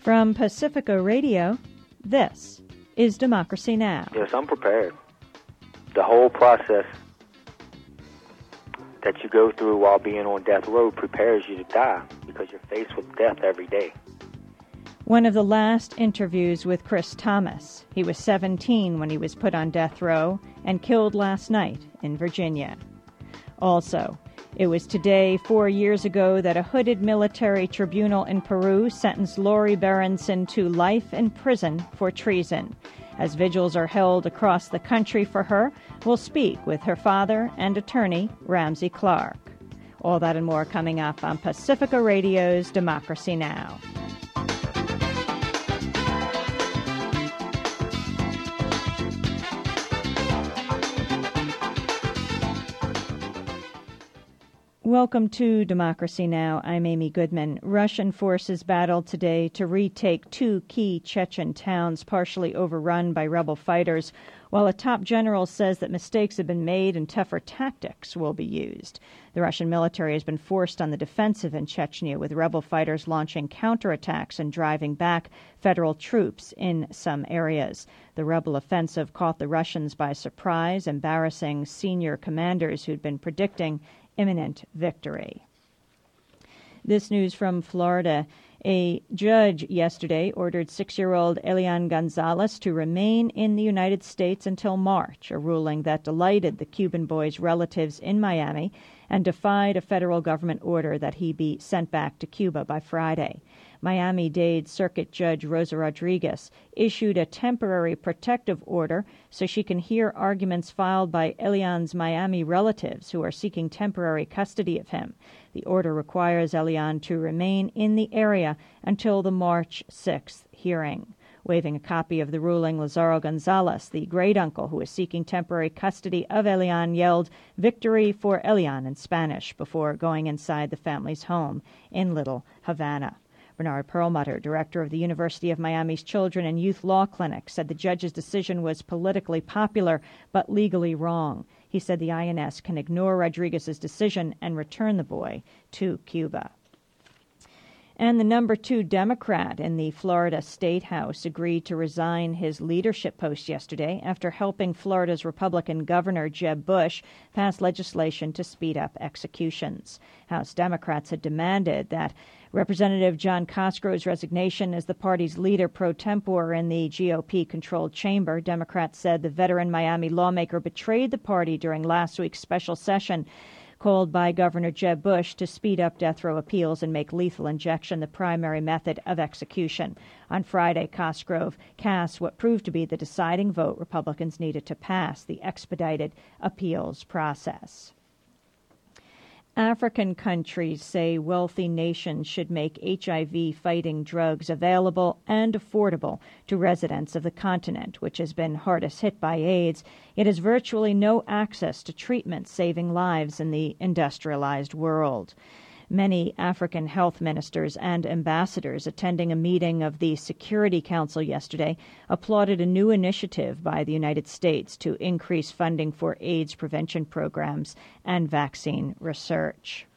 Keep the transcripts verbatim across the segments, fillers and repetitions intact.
From Pacifica Radio, this is Democracy Now! Yes, I'm prepared. The whole process that you go through while being on death row prepares you to die because you're faced with death every day. One of the last interviews with Chris Thomas. He was seventeen when he was put on death row and killed last night in Virginia. Also, it was today, four years ago, that a hooded military tribunal in Peru sentenced Lori Berenson to life in prison for treason. As vigils are held across the country for her, we'll speak with her father and attorney, Ramsey Clark. All that and more coming up on Pacifica Radio's Democracy Now! Welcome to Democracy Now! I'm Amy Goodman. Russian forces battled today to retake two key Chechen towns partially overrun by rebel fighters, while a top general says that mistakes have been made and tougher tactics will be used. The Russian military has been forced on the defensive in Chechnya, with rebel fighters launching counterattacks and driving back federal troops in some areas. The rebel offensive caught the Russians by surprise, embarrassing senior commanders who'd been predicting imminent victory. This news from Florida. A judge yesterday ordered six-year-old Elian Gonzalez to remain in the United States until March, a ruling that delighted the Cuban boy's relatives in Miami and defied a federal government order that he be sent back to Cuba by Friday. Miami-Dade Circuit Judge Rosa Rodriguez issued a temporary protective order so she can hear arguments filed by Elian's Miami relatives who are seeking temporary custody of him. The order requires Elian to remain in the area until the March sixth hearing. Waving a copy of the ruling, Lazaro Gonzalez, the great-uncle who is seeking temporary custody of Elian, yelled "Victory for Elian" in Spanish before going inside the family's home in Little Havana. Bernard Perlmutter, director of the University of Miami's Children and Youth Law Clinic, said the judge's decision was politically popular but legally wrong. He said the I N S can ignore Rodriguez's decision and return the boy to Cuba. And the number two Democrat in the Florida State House agreed to resign his leadership post yesterday after helping Florida's Republican Governor Jeb Bush pass legislation to speed up executions. House Democrats had demanded that Representative John Cosgrove's resignation as the party's leader pro tempore in the G O P-controlled chamber. Democrats said the veteran Miami lawmaker betrayed the party during last week's special session called by Governor Jeb Bush to speed up death row appeals and make lethal injection the primary method of execution. On Friday, Cosgrove cast what proved to be the deciding vote Republicans needed to pass the expedited appeals process. African countries say wealthy nations should make H I V-fighting drugs available and affordable to residents of the continent, which has been hardest hit by AIDS. It has virtually no access to treatments saving lives in the industrialized world. Many African health ministers and ambassadors attending a meeting of the Security Council yesterday applauded a new initiative by the United States to increase funding for AIDS prevention programs and vaccine research.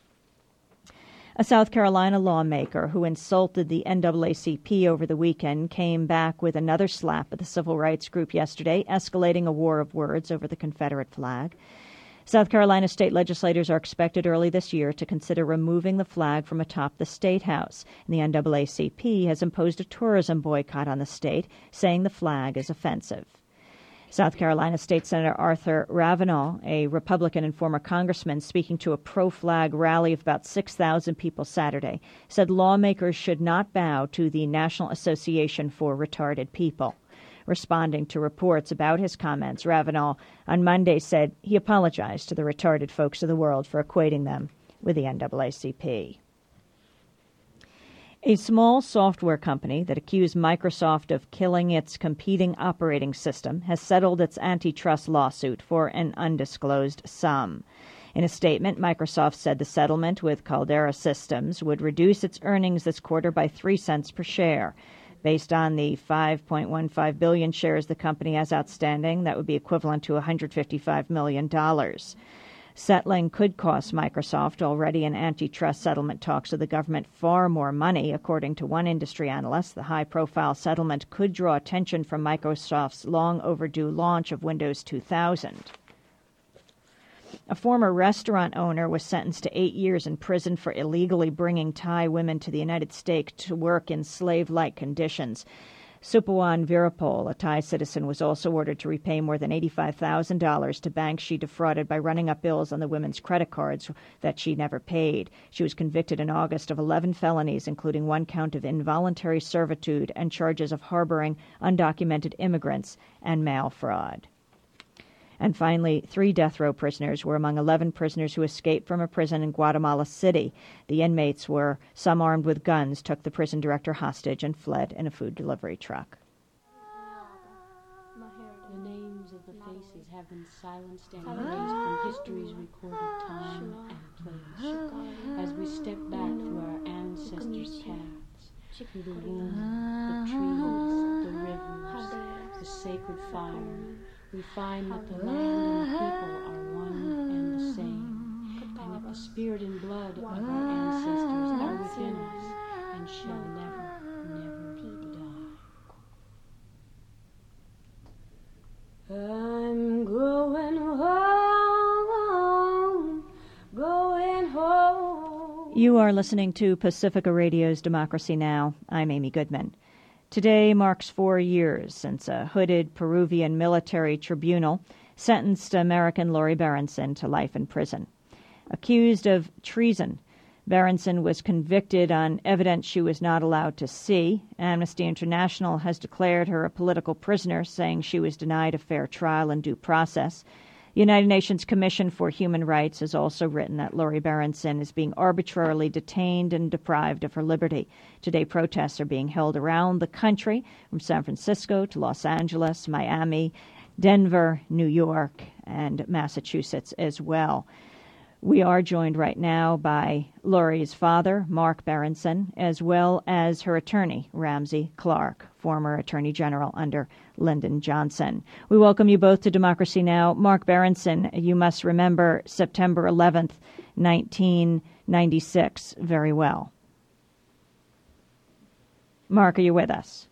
A South Carolina lawmaker who insulted the N double A C P over the weekend came back with another slap at the civil rights group yesterday, escalating a war of words over the Confederate flag. South Carolina state legislators are expected early this year to consider removing the flag from atop the State House. And the N double A C P has imposed a tourism boycott on the state, saying the flag is offensive. South Carolina State Senator Arthur Ravenel, a Republican and former congressman speaking to a pro-flag rally of about six thousand people Saturday, said lawmakers should not bow to the National Association for Retarded People. Responding to reports about his comments, Ravenel on Monday said he apologized to the retarded folks of the world for equating them with the N double A C P. A small software company that accused Microsoft of killing its competing operating system has settled its antitrust lawsuit for an undisclosed sum. In a statement, Microsoft said the settlement with Caldera Systems would reduce its earnings this quarter by three cents per share. Based on the five point one five billion shares the company has outstanding, that would be equivalent to one hundred fifty-five million dollars. Settling could cost Microsoft, already in antitrust settlement talks with the government, far more money. According to one industry analyst, the high-profile settlement could draw attention from Microsoft's long-overdue launch of Windows two thousand. A former restaurant owner was sentenced to eight years in prison for illegally bringing Thai women to the United States to work in slave-like conditions. Supawan Virapol, a Thai citizen, was also ordered to repay more than eighty-five thousand dollars to banks she defrauded by running up bills on the women's credit cards that she never paid. She was convicted in August of eleven felonies, including one count of involuntary servitude and charges of harboring undocumented immigrants and mail fraud. And finally, three death row prisoners were among eleven prisoners who escaped from a prison in Guatemala City. The inmates were, some armed with guns, took the prison director hostage and fled in a food delivery truck. The names of the faces have been silenced and erased from history's recorded time and place. As we step back through our ancestors' paths, through the womb, the trees, the rivers, the sacred fire, we find that the land and the people are one and the same, and that the spirit and blood of our ancestors are within us and shall never, never die. I'm going home, going home. You are listening to Pacifica Radio's Democracy Now! I'm Amy Goodman. Today marks four years since a hooded Peruvian military tribunal sentenced American Lori Berenson to life in prison. Accused of treason, Berenson was convicted on evidence she was not allowed to see. Amnesty International has declared her a political prisoner, saying she was denied a fair trial and due process. The United Nations Commission for Human Rights has also written that Lori Berenson is being arbitrarily detained and deprived of her liberty. Today, protests are being held around the country, from San Francisco to Los Angeles, Miami, Denver, New York, and Massachusetts as well. We are joined right now by Lori's father, Mark Berenson, as well as her attorney, Ramsey Clark, former Attorney General under Lyndon Johnson. We welcome you both to Democracy Now! Mark Berenson, you must remember September eleventh, nineteen ninety-six very well. Mark, are you with us?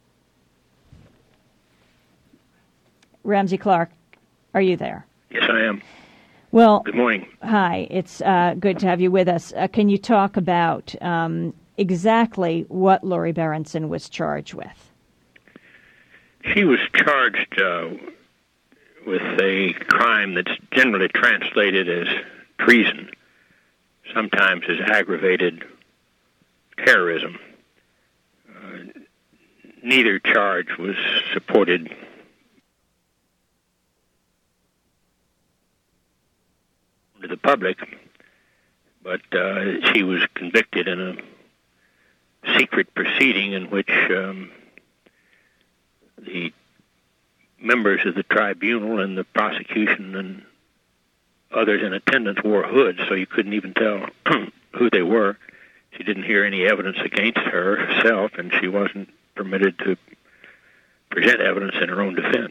Ramsey Clark, are you there? Yes, I am. Well, good morning. Hi, it's uh, good to have you with us. Uh, can you talk about um, exactly what Lori Berenson was charged with? She was charged uh, with a crime that's generally translated as treason, sometimes as aggravated terrorism. Uh, neither charge was supported to the public, but uh, she was convicted in a secret proceeding in which um, the members of the tribunal and the prosecution and others in attendance wore hoods, so you couldn't even tell who they were. She didn't hear any evidence against her herself, and she wasn't permitted to present evidence in her own defense.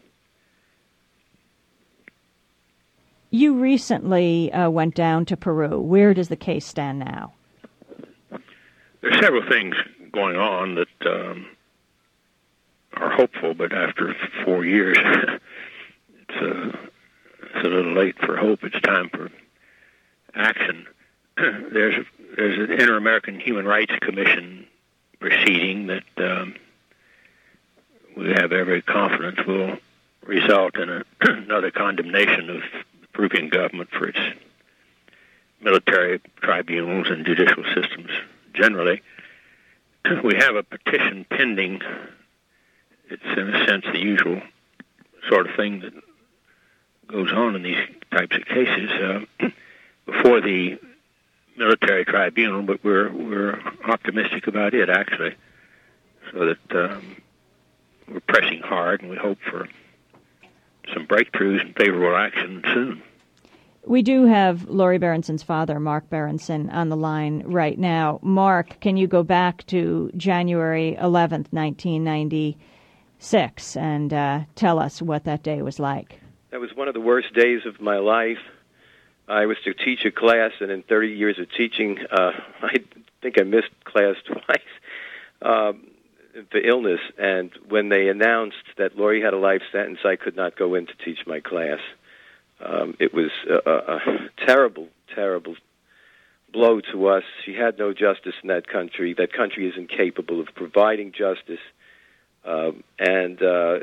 You recently uh, went down to Peru. Where does the case stand now? There are several things going on that um, are hopeful, but after four years, it's, uh, it's a little late for hope. It's time for action. there's, a, there's an Inter-American Human Rights Commission proceeding that um, we have every confidence will result in a, another condemnation of Peruvian government for its military tribunals and judicial systems generally. We have a petition pending. It's in a sense the usual sort of thing that goes on in these types of cases uh, before the military tribunal, but we're we're optimistic about it actually, so that um, we're pressing hard and we hope for some breakthroughs and favorable action soon. We do have Lori Berenson's father, Mark Berenson, on the line right now. Mark, can you go back to January eleventh, nineteen ninety-six, and uh, tell us what that day was like? That was one of the worst days of my life. I was to teach a class, and in thirty years of teaching, uh, I think I missed class twice um, for illness. And when they announced that Lori had a life sentence, I could not go in to teach my class. Um, it was a, a, a terrible, terrible blow to us. She had no justice in that country. That country is incapable of providing justice. Um, and uh,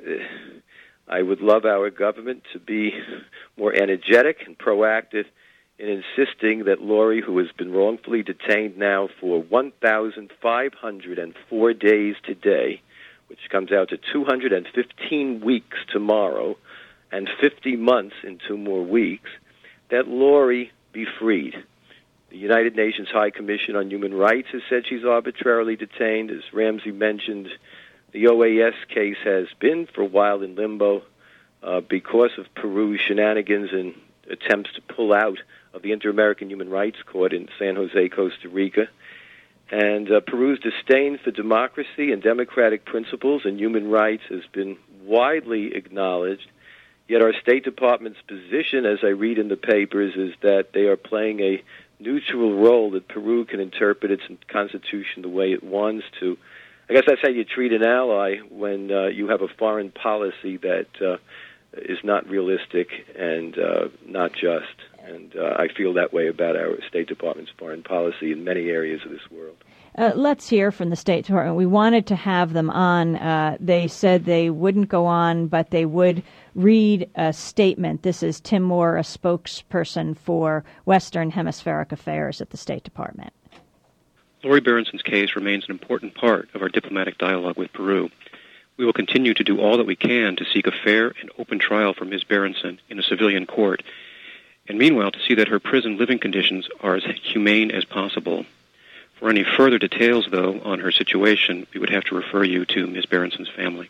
I would love our government to be more energetic and proactive in insisting that Lori, who has been wrongfully detained now for one thousand five hundred four days today, which comes out to two hundred fifteen weeks tomorrow, and fifty months in two more weeks, that Lori be freed. The United Nations High Commission on Human Rights has said she's arbitrarily detained. As Ramsey mentioned, the O A S case has been for a while in limbo uh, because of Peru's shenanigans and attempts to pull out of the Inter-American Human Rights Court in San Jose, Costa Rica. And uh, Peru's disdain for democracy and democratic principles and human rights has been widely acknowledged. Yet our State Department's position, as I read in the papers, is that they are playing a neutral role, that Peru can interpret its constitution the way it wants to. I guess that's how you treat an ally when uh, you have a foreign policy that uh, is not realistic and uh, not just. And uh, I feel that way about our State Department's foreign policy in many areas of this world. Uh, let's hear from the State Department. We wanted to have them on. Uh, they said they wouldn't go on, but they would read a statement. This is Tim Moore, a spokesperson for Western Hemispheric Affairs at the State Department. Lori Berenson's case remains an important part of our diplomatic dialogue with Peru. We will continue to do all that we can to seek a fair and open trial for Miz Berenson in a civilian court, and meanwhile to see that her prison living conditions are as humane as possible. For any further details, though, on her situation, we would have to refer you to Miz Berenson's family.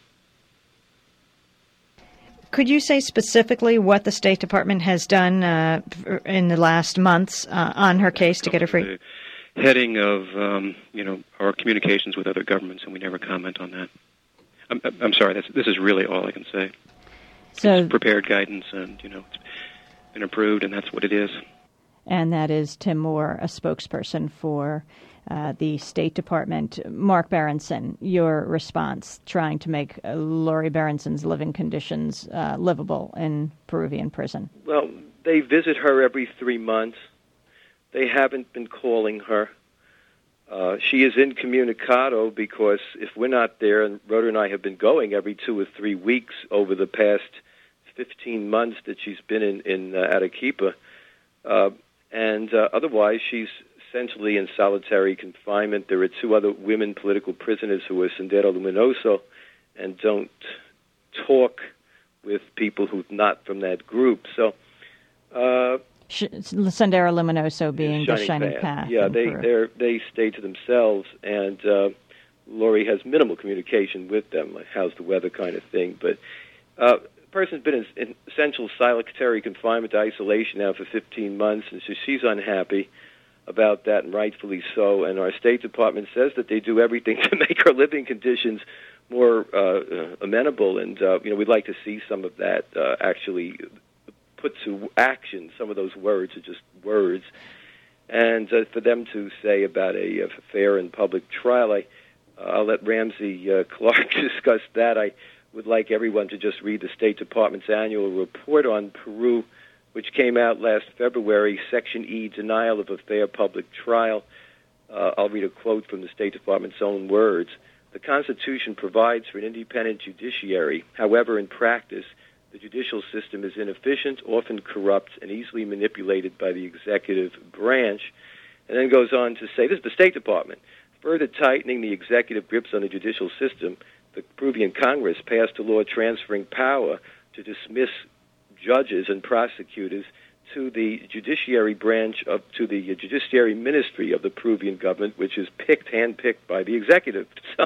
Could you say specifically what the State Department has done uh, in the last months uh, on her case to get her free? The heading of, um, you know, our communications with other governments, and we never comment on that. I'm, I'm sorry, that's, this is really all I can say. So, it's prepared guidance, and, you know, it's been approved, and that's what it is. And that is Tim Moore, a spokesperson for uh, the State Department. Mark Berenson, your response, trying to make uh, Lori Berenson's living conditions uh, livable in Peruvian prison. Well, they visit her every three months. They haven't been calling her. Uh, she is incommunicado because if we're not there, and Rhoda and I have been going every two or three weeks over the past fifteen months that she's been in, in uh, Arequipa, uh, and uh, otherwise she's essentially in solitary confinement. There are two other women political prisoners who are Sendero Luminoso and don't talk with people who are not from that group. So, uh, Sendero Luminoso being the Shining Path. Path yeah, they they they stay to themselves, and uh, Lori has minimal communication with them, like how's the weather kind of thing. But uh, the person's been in, in essential solitary confinement, isolation now for fifteen months, and so she's unhappy about that, and rightfully so. And our State Department says that they do everything to make her living conditions more uh, uh, amenable, and uh, you know, we'd like to see some of that uh, actually put to action. Some of those words are just words. And uh, for them to say about a, a fair and public trial, I, uh, I'll let Ramsey uh, Clark discuss that. I would like everyone to just read the State Department's annual report on Peru, which came out last February, Section E, Denial of a Fair Public Trial. Uh, I'll read a quote from the State Department's own words. The Constitution provides for an independent judiciary. However, in practice, the judicial system is inefficient, often corrupt, and easily manipulated by the executive branch. And then goes on to say, this is the State Department, further tightening the executive grips on the judicial system, the Peruvian Congress passed a law transferring power to dismiss judges and prosecutors to the judiciary branch of, to the judiciary ministry of the Peruvian government, which is picked, handpicked by the executive. So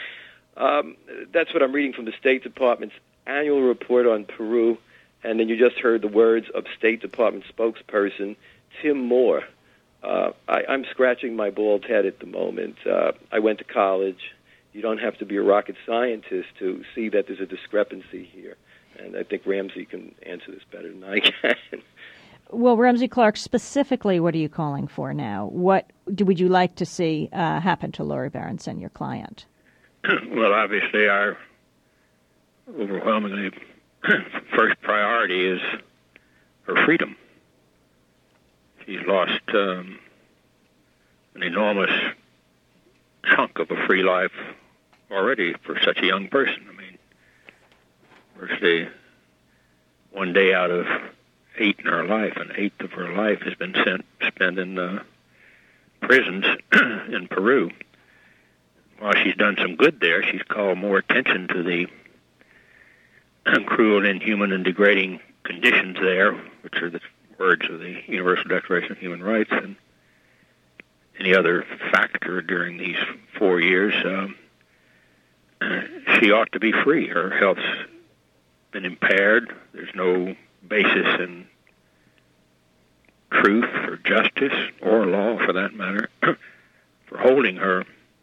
um, that's what I'm reading from the State Department's annual report on Peru, and then you just heard the words of State Department spokesperson Tim Moore. Uh, I, I'm scratching my bald head at the moment. Uh, I went to college. You don't have to be a rocket scientist to see that there's a discrepancy here, and I think Ramsey can answer this better than I can. Well, Ramsey Clark, specifically, what are you calling for now? What do, would you like to see uh, happen to Lori Berenson, your client? Well, obviously, our overwhelmingly first priority is her freedom. She's lost um, an enormous chunk of a free life already for such a young person. I mean, virtually one day out of eight in her life, an eighth of her life has been sent, spent in uh, prisons in Peru. While she's done some good there, she's called more attention to the cruel, inhuman, and degrading conditions there, which are the words of the Universal Declaration of Human Rights, and any other factor during these four years. Um, she ought to be free. Her health's been impaired. There's no basis in truth or justice or law, for that matter, for holding her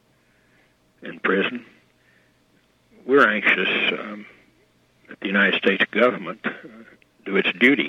in prison. We're anxious um, that the United States government uh, do its duty.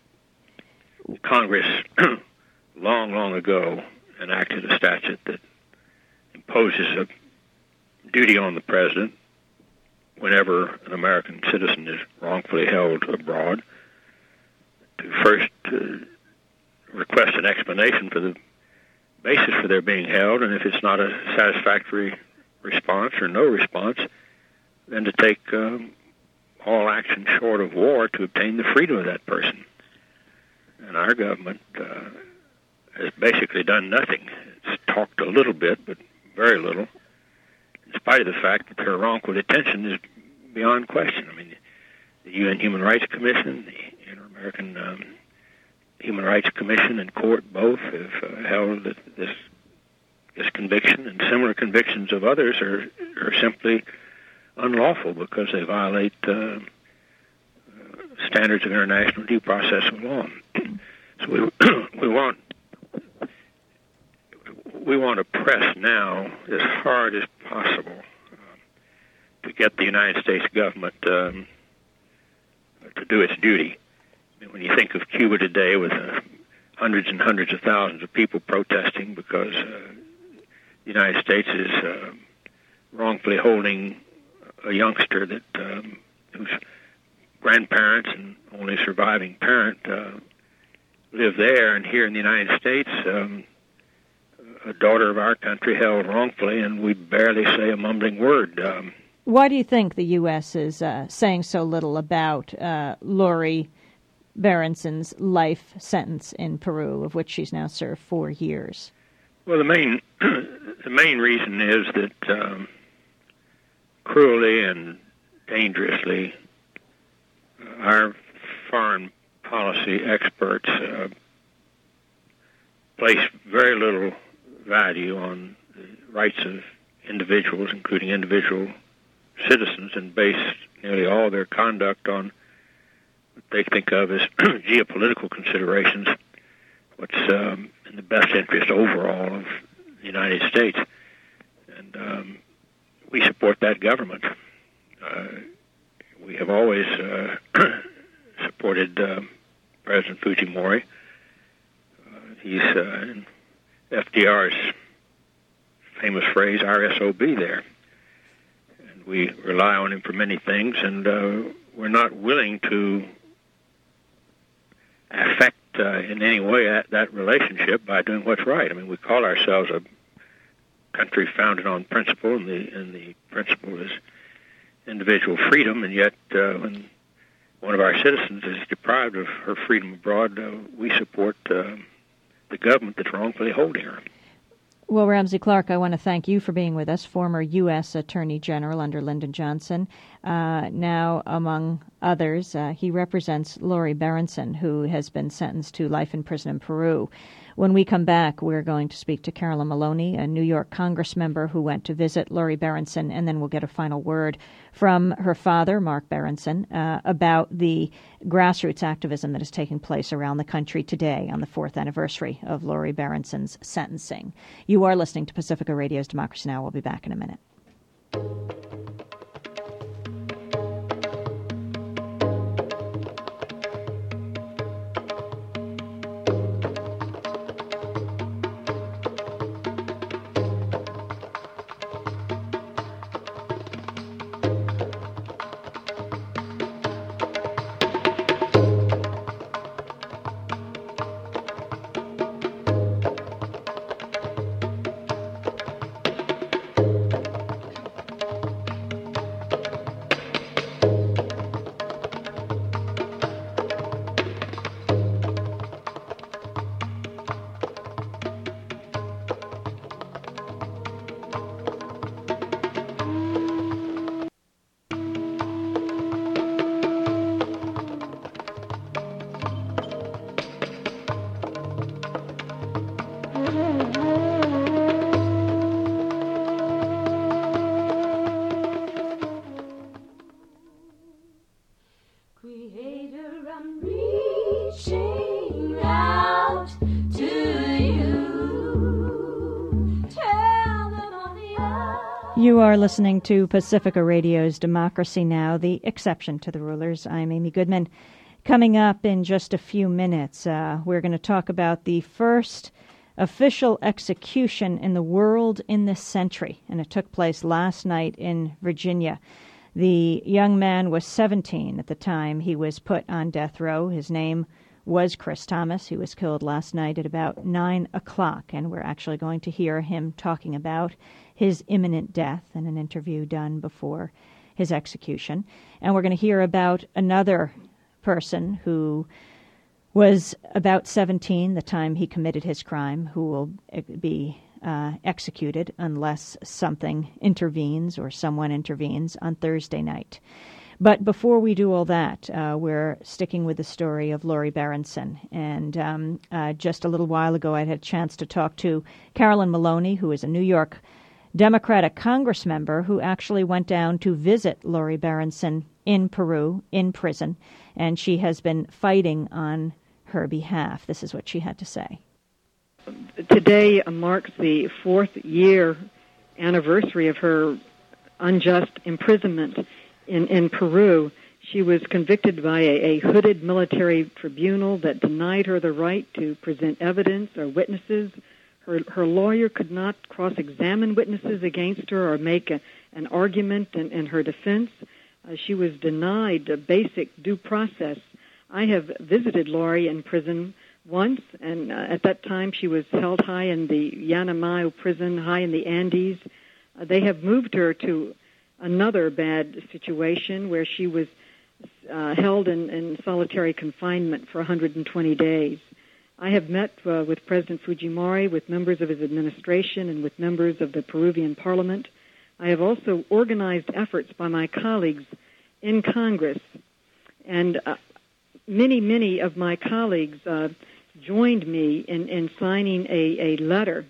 Congress, long, long ago, enacted a statute that imposes a duty on the president whenever an American citizen is wrongfully held abroad to first uh, request an explanation for the basis for their being held, and if it's not a satisfactory response or no response, then to take um, all action short of war to obtain the freedom of that person. And our government uh, has basically done nothing. It's talked a little bit, but very little, in spite of the fact that her wrongful detention is beyond question. I mean, the U N Human Rights Commission, the Inter-American um, Human Rights Commission and court both have uh, held that this this conviction and similar convictions of others are, are simply unlawful because they violate uh, uh, standards of international due process of law. So we we want we want to press now as hard as possible uh, to get the United States government um, to do its duty. I mean, when you think of Cuba today with uh, hundreds and hundreds of thousands of people protesting because uh, the United States is uh, wrongfully holding a youngster that um, whose grandparents and only surviving parent uh, live there, and here in the United States, um, a daughter of our country held wrongfully, and we barely say a mumbling word. Um, Why do you think the U S is uh, saying so little about uh, Lori Berenson's life sentence in Peru, of which she's now served four years? Well, the main the main reason is that um, cruelly and dangerously, uh, our foreign policy experts uh, place very little value on the rights of individuals, including individual citizens, and base nearly all their conduct on what they think of as geopolitical considerations, what's um, in the best interest overall of the United States. And um, we support that government. Uh, we have always uh, supported uh, President Fujimori. Uh, he's uh, in F D R's famous phrase, our S O B there. And we rely on him for many things, and uh, we're not willing to affect uh, in any way that, that relationship by doing what's right. I mean, we call ourselves a country founded on principle, and the and the principle is individual freedom, and yet uh, when one of our citizens is deprived of her freedom abroad, uh, we support uh, the government that's wrongfully holding her. Well, Ramsey Clark, I want to thank you for being with us, former U S Attorney General under Lyndon Johnson. Uh, now, among others, uh, he represents Lori Berenson, who has been sentenced to life in prison in Peru. When we come back, we're going to speak to Carolyn Maloney, a New York Congress member who went to visit Lori Berenson, and then we'll get a final word from her father, Mark Berenson, uh, about the grassroots activism that is taking place around the country today on the fourth anniversary of Lori Berenson's sentencing. You are listening to Pacifica Radio's Democracy Now! We'll be back in a minute. You are listening to Pacifica Radio's Democracy Now!, the exception to the rulers. I'm Amy Goodman. Coming up in just a few minutes, uh, we're going to talk about the first official execution in the world in this century, and it took place last night in Virginia. The young man was seventeen at the time he was put on death row. His name was Chris Thomas. He was killed last night at about nine o'clock, and we're actually going to hear him talking about his imminent death in an interview done before his execution. And we're going to hear about another person who was about seventeen the time he committed his crime, who will be uh, executed unless something intervenes or someone intervenes on Thursday night. But before we do all that, uh, we're sticking with the story of Lori Berenson. And um, uh, just a little while ago, I had a chance to talk to Carolyn Maloney, who is a New York Democratic Congress member who actually went down to visit Lori Berenson in Peru, in prison, and she has been fighting on her behalf. This is what she had to say. Today marks the fourth year anniversary of her unjust imprisonment in, in Peru. She was convicted by a, a hooded military tribunal that denied her the right to present evidence or witnesses. Her, her lawyer could not cross-examine witnesses against her or make a, an argument in, in her defense. Uh, she was denied a basic due process. I have visited Lori in prison once, and uh, at that time she was held high in the Yanamayo prison, high in the Andes. Uh, they have moved her to another bad situation where she was uh, held in, in solitary confinement for one hundred twenty days. I have met uh, with President Fujimori, with members of his administration, and with members of the Peruvian parliament. I have also organized efforts by my colleagues in Congress, and uh, many, many of my colleagues uh, joined me in, in signing a, a letter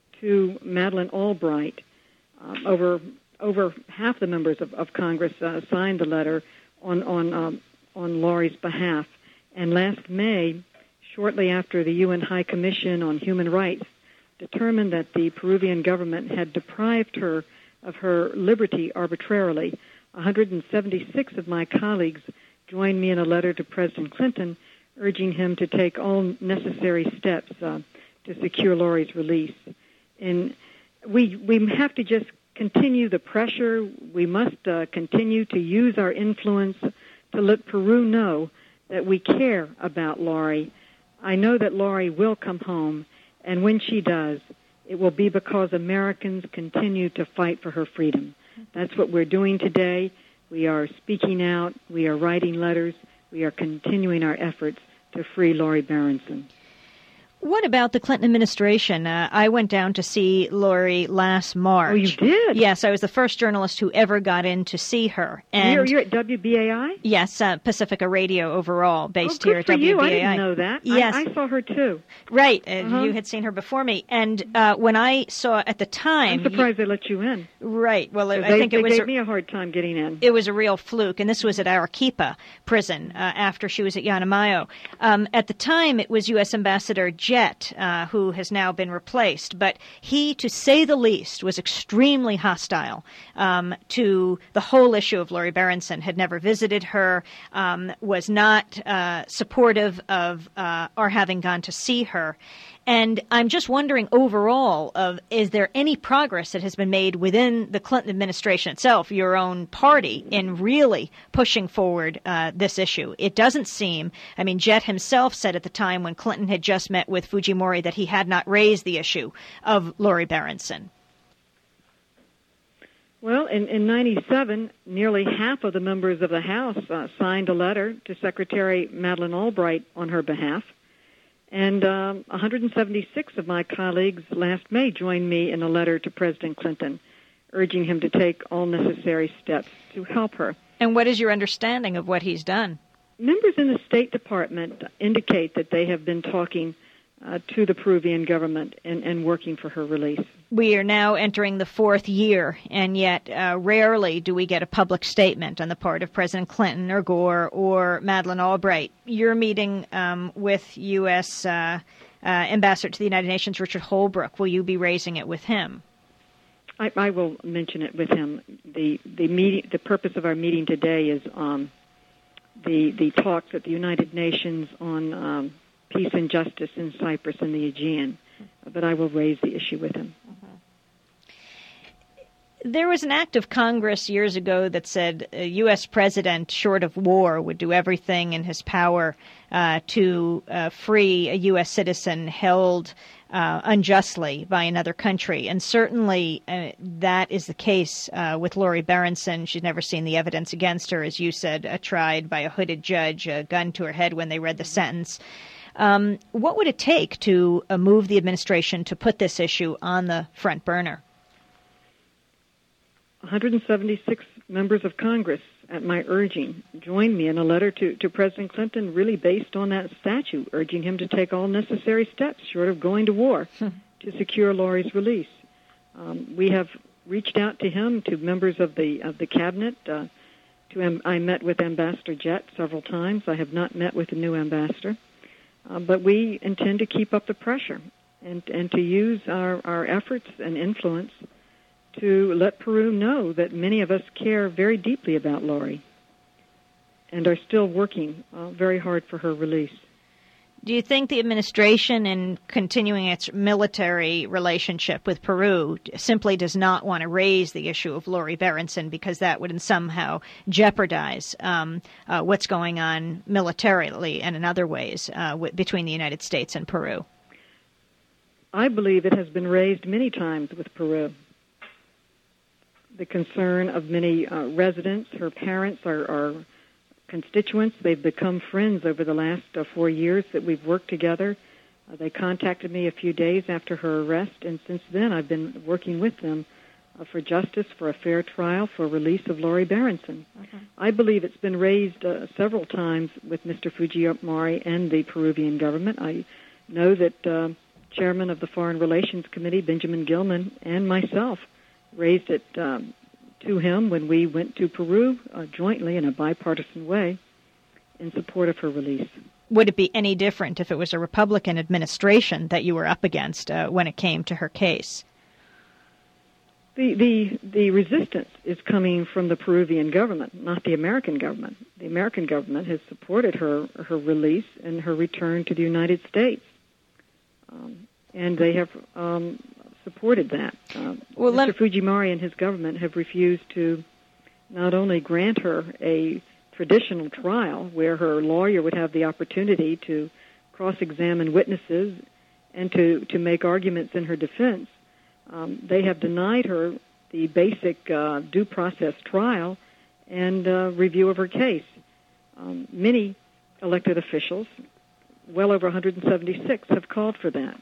to Madeleine Albright. Um, over over half the members of, of Congress uh, signed the letter on on um, on Lori's behalf. And last May, shortly after the U N High Commission on Human Rights determined that the Peruvian government had deprived her of her liberty arbitrarily, one hundred seventy-six of my colleagues joined me in a letter to President Clinton urging him to take all necessary steps uh, to secure Lori's release. And we we have to just continue the pressure. We must uh, continue to use our influence to let Peru know that we care about Lori. I know that Lori will come home, and when she does, it will be because Americans continue to fight for her freedom. That's what we're doing today. We are speaking out. We are writing letters. We are continuing our efforts to free Lori Berenson. What about the Clinton administration? Uh, I went down to see Lori last March. Oh, you did? Yes, I was the first journalist who ever got in to see her. And you're, you're at W B A I? Yes, uh, Pacifica Radio overall, based oh, here at for W B A I. You. I didn't know that. Yes. I, I saw her too. Right. Uh, uh-huh. You had seen her before me. And uh, when I saw at the time... I'm surprised you, they let you in. Right. Well, I they, think they it was... gave a, me a hard time getting in. It was a real fluke, and this was at Arequipa prison uh, after she was at Yanamayo. Um, at the time, it was U S Ambassador Jett, uh, who has now been replaced. But he, to say the least, was extremely hostile um, to the whole issue of Lori Berenson, had never visited her, um, was not uh, supportive of uh, our having gone to see her. And I'm just wondering overall, of is there any progress that has been made within the Clinton administration itself, your own party, in really pushing forward uh, this issue? It doesn't seem, I mean, Jett himself said at the time when Clinton had just met with Fujimori that he had not raised the issue of Lori Berenson. Well, in, in ninety-seven, nearly half of the members of the House uh, signed a letter to Secretary Madeleine Albright on her behalf. And um, one hundred seventy-six of my colleagues last May joined me in a letter to President Clinton, urging him to take all necessary steps to help her. And what is your understanding of what he's done? Members in the State Department indicate that they have been talking uh, to the Peruvian government and, and working for her release. We are now entering the fourth year, and yet uh, rarely do we get a public statement on the part of President Clinton or Gore or Madeleine Albright. You're meeting um, with U S Uh, uh, Ambassador to the United Nations, Richard Holbrooke. Will you be raising it with him? I, I will mention it with him. The the meeting, the purpose of our meeting today is um, the the talks at the United Nations on um, peace and justice in Cyprus and the Aegean. But I will raise the issue with him. Mm-hmm. There was an act of Congress years ago that said a U S president, short of war, would do everything in his power uh, to uh, free a U S citizen held uh, unjustly by another country. And certainly uh, that is the case uh, with Lori Berenson. She's never seen the evidence against her, as you said, uh, tried by a hooded judge, a gun to her head when they read the sentence. Um, what would it take to uh, move the administration to put this issue on the front burner? one hundred seventy-six members of Congress, at my urging, joined me in a letter to, to President Clinton really based on that statute, urging him to take all necessary steps short of going to war hmm. to secure Lori's release. Um, we have reached out to him, to members of the of the cabinet. Uh, to um, I met with Ambassador Jett several times. I have not met with the new ambassador. Uh, but we intend to keep up the pressure and, and to use our, our efforts and influence to let Peru know that many of us care very deeply about Lori and are still working uh, very hard for her release. Do you think the administration, in continuing its military relationship with Peru, simply does not want to raise the issue of Lori Berenson because that would somehow jeopardize um, uh, what's going on militarily and in other ways uh, w- between the United States and Peru? I believe it has been raised many times with Peru. The concern of many uh, residents, her parents are, are constituents. They've become friends over the last uh, four years that we've worked together. Uh, they contacted me a few days after her arrest, and since then I've been working with them uh, for justice, for a fair trial, for release of Lori Berenson. Okay. I believe it's been raised uh, several times with Mister Fujimori and the Peruvian government. I know that uh, Chairman of the Foreign Relations Committee, Benjamin Gilman, and myself raised it um, to him when we went to Peru uh, jointly in a bipartisan way in support of her release. Would it be any different if it was a Republican administration that you were up against uh, when it came to her case? The, the the resistance is coming from the Peruvian government, not the American government. The American government has supported her her release and her return to the United States, um, and they have um, supported that. Uh, well, Mister Fujimori and his government have refused to not only grant her a traditional trial where her lawyer would have the opportunity to cross-examine witnesses and to, to make arguments in her defense, um, they have denied her the basic uh, due process trial and uh, review of her case. Um, many elected officials, well over one hundred seventy-six, have called for that.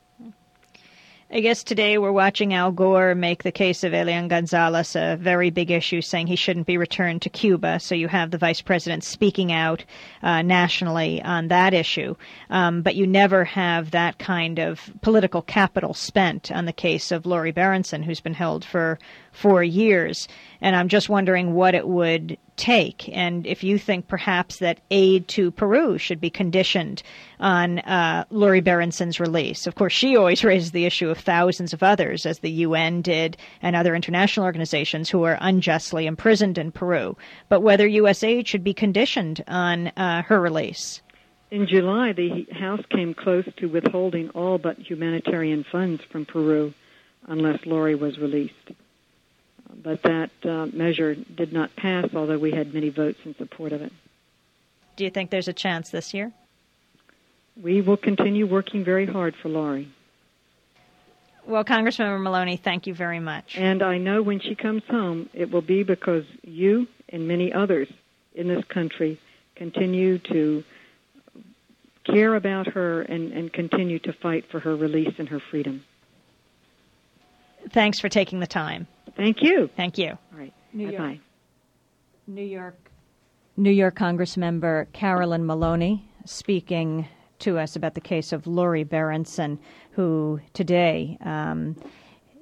I guess today we're watching Al Gore make the case of Elian Gonzalez a very big issue, saying he shouldn't be returned to Cuba. So you have the vice president speaking out uh, nationally on that issue. Um, but you never have that kind of political capital spent on the case of Lori Berenson, who's been held for four years. And I'm just wondering what it would take, and if you think perhaps that aid to Peru should be conditioned on uh, Lori Berenson's release. Of course, she always raises the issue of thousands of others, as the U N did and other international organizations, who are unjustly imprisoned in Peru. But whether U S aid should be conditioned on uh, her release. In July, the House came close to withholding all but humanitarian funds from Peru unless Lori was released. But that uh, measure did not pass, although we had many votes in support of it. Do you think there's a chance this year? We will continue working very hard for Lori. Well, Congressmember Maloney, thank you very much. And I know when she comes home, it will be because you and many others in this country continue to care about her and, and continue to fight for her release and her freedom. Thanks for taking the time. Thank you. Thank you. All right. New Bye-bye. York. New York. New York Congressmember Carolyn Maloney speaking to us about the case of Lori Berenson, who today um,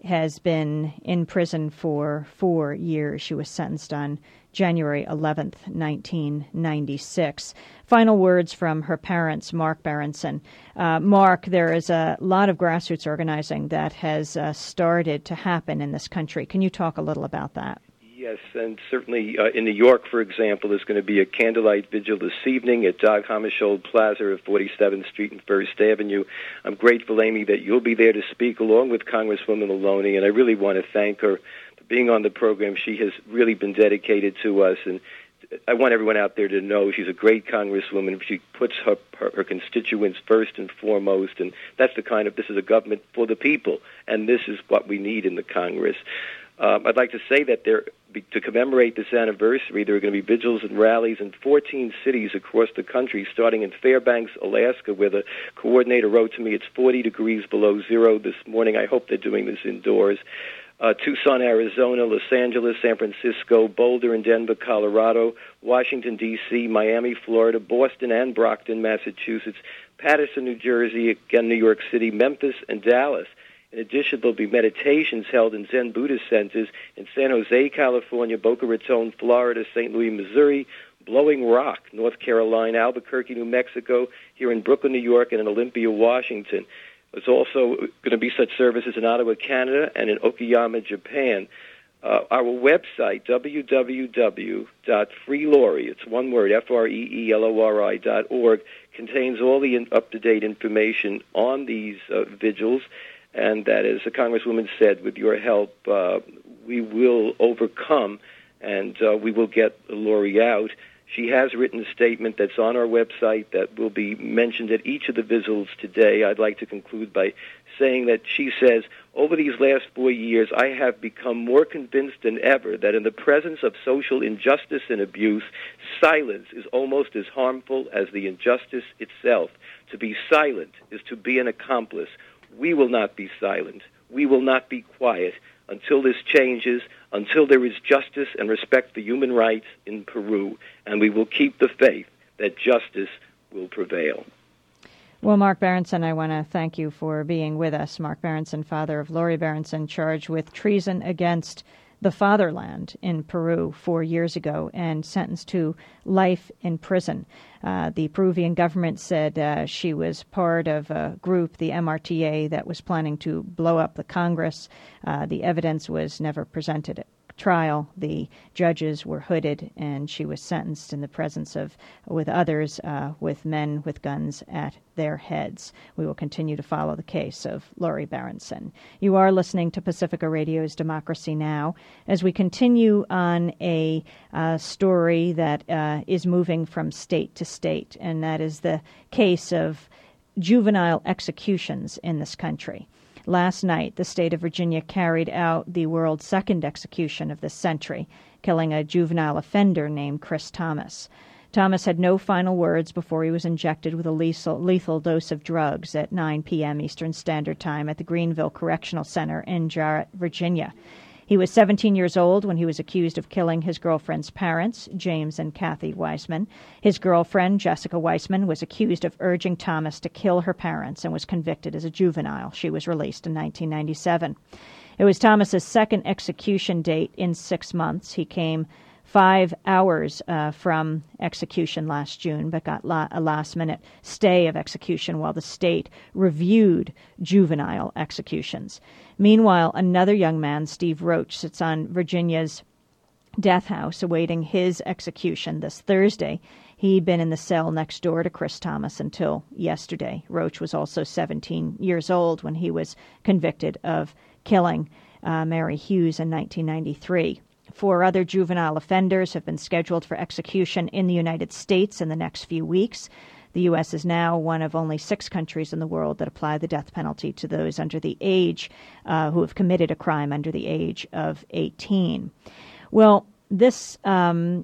has been in prison for four years. She was sentenced on January eleventh, nineteen ninety-six. Final words from her parents, Mark Berenson. Uh, Mark, there is a lot of grassroots organizing that has uh, started to happen in this country. Can you talk a little about that? Yes, and certainly uh, in New York, for example, there's going to be a candlelight vigil this evening at Dag Hammarskjöld Plaza of forty-seventh Street and First Avenue. I'm grateful, Amy, that you'll be there to speak along with Congresswoman Maloney, and I really want to thank her for being on the program. She has really been dedicated to us, and I want everyone out there to know she's a great Congresswoman. She puts her, her, her constituents first and foremost, and that's the kind of, this is a government for the people, and this is what we need in the Congress. Um, I'd like to say that there, to commemorate this anniversary, there are going to be vigils and rallies in fourteen cities across the country, starting in Fairbanks, Alaska, where the coordinator wrote to me it's forty degrees below zero this morning. I hope they're doing this indoors. Uh, Tucson, Arizona, Los Angeles, San Francisco, Boulder and Denver, Colorado, Washington, D C, Miami, Florida, Boston and Brockton, Massachusetts, Paterson, New Jersey, again, New York City, Memphis, and Dallas. In addition, there'll be meditations held in Zen Buddhist centers in San Jose, California, Boca Raton, Florida, Saint Louis, Missouri, Blowing Rock, North Carolina, Albuquerque, New Mexico, here in Brooklyn, New York, and in Olympia, Washington. There's also going to be such services in Ottawa, Canada, and in Okayama, Japan. Uh, our website, w w w dot free lori, it's one word, F R E E L O R I dot org, contains all the in- up-to-date information on these uh, vigils. And that, as the Congresswoman said, with your help, uh, we will overcome and uh, we will get Lori out. She has written a statement that's on our website that will be mentioned at each of the vigils today. I'd like to conclude by saying that she says, over these last four years, I have become more convinced than ever that in the presence of social injustice and abuse, silence is almost as harmful as the injustice itself. To be silent is to be an accomplice. We will not be silent. We will not be quiet until this changes, until there is justice and respect for human rights in Peru, and we will keep the faith that justice will prevail. Well, Mark Berenson, I want to thank you for being with us. Mark Berenson, father of Lori Berenson, charged with treason against the fatherland in Peru four years ago and sentenced to life in prison. Uh, the Peruvian government said uh, she was part of a group, the M R T A, that was planning to blow up the Congress. Uh, the evidence was never presented at trial. The judges were hooded, and she was sentenced in the presence of, with others, uh, with men with guns at their heads. We will continue to follow the case of Lori Berenson. You are listening to Pacifica Radio's Democracy Now! As we continue on a uh, story that uh, is moving from state to state, and that is the case of juvenile executions in this country. Last night, the state of Virginia carried out the world's second execution of this century, killing a juvenile offender named Chris Thomas. Thomas had no final words before he was injected with a lethal, lethal dose of drugs at nine p.m. Eastern Standard Time at the Greenville Correctional Center in Jarrett, Virginia. He was seventeen years old when he was accused of killing his girlfriend's parents, James and Kathy Weissman. His girlfriend, Jessica Weissman, was accused of urging Thomas to kill her parents and was convicted as a juvenile. She was released in nineteen ninety-seven. It was Thomas's second execution date in six months. He came five hours uh, from execution last June, but got la- a last-minute stay of execution while the state reviewed juvenile executions. Meanwhile, another young man, Steve Roach, sits on Virginia's death house awaiting his execution this Thursday. He'd been in the cell next door to Chris Thomas until yesterday. Roach was also seventeen years old when he was convicted of killing uh, Mary Hughes in nineteen ninety-three. Four other juvenile offenders have been scheduled for execution in the United States in the next few weeks. The U S is now one of only six countries in the world that apply the death penalty to those under the age uh, who have committed a crime under the age of eighteen. Well, this um,